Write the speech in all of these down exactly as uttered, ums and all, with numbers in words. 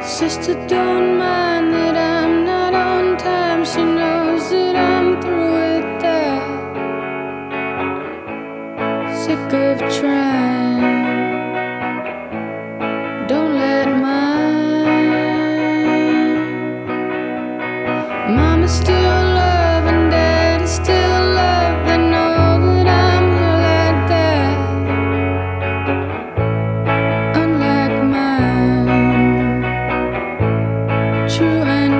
Sister don't mind that I'm not on time. She knows that I'm through with that. Sick of trying. Don't let mine. Mama still love and daddy still love. They know that I'm here like that. Unlike mine, true and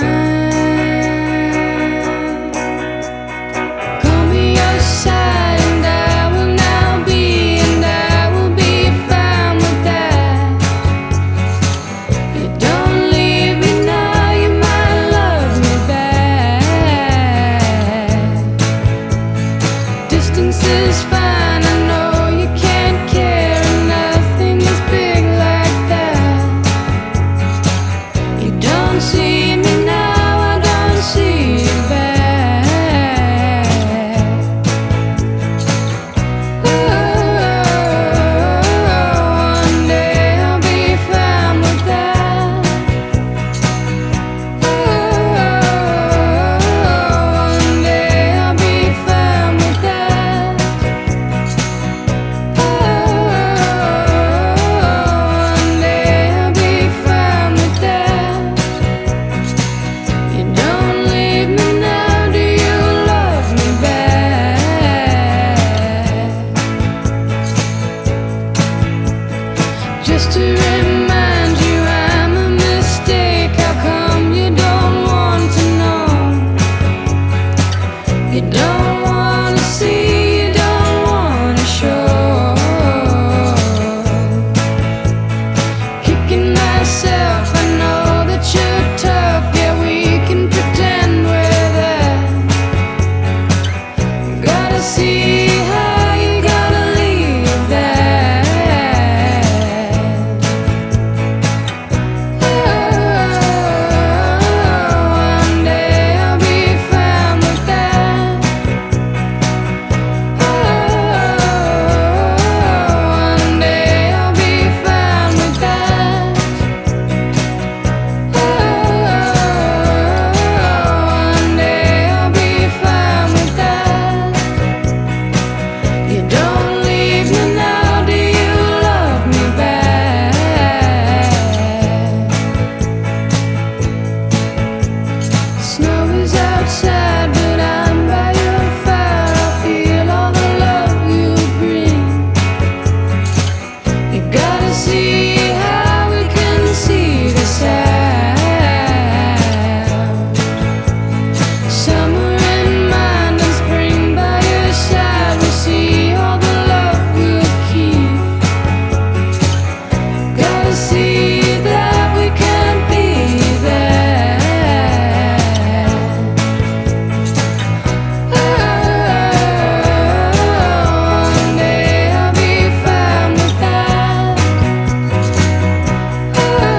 kind. Call me your side and I will now be, and I will be fine with that. You don't leave me now, you might love me back. Distance is fine, I know you can't care, and nothing is big like that. You don't see me now, I don't see you back. Oh, one day I'll be fine with that. Oh, one day I'll be fine with that. Oh, one day I'll be fine with that. You don't leave me now, do you love me back? Just to remind you I'm a mistake. How come you don't want to know? You don't want to see, you don't want to show. Kicking myself, I know that you're tough. Yeah, we can pretend we're that. Gotta see how you gotta leave that. Oh, one day I'll be fine with that. Oh, one day I'll be fine with that. Oh, one day I'll be fine with that. You don't leave me now, do you love me back? Snow is outside, but I'm by your fire. I feel all the love you bring. You gotta see how we can see this out. Summer in mind and spring by your side. We see all the love we'll keep. Gotta see that we can be that. Oh, one day I'll be fine with that. Oh,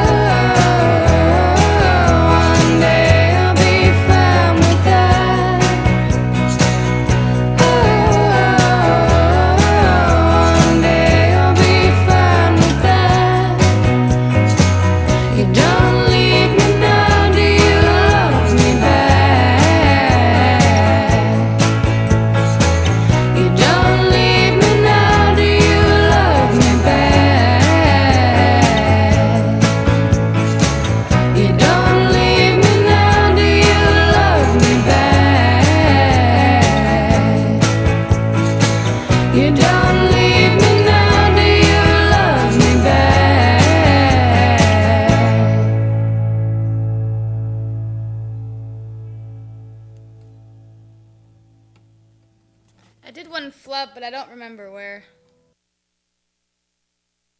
one day I'll be fine with that. Oh, one day I'll be fine with that. You don't leave me now, do you love me back? You don't leave me now, do you love me back? You don't leave me now, do you love me back? You don't leave me now, do you love me back? I did one flub, but I don't remember where.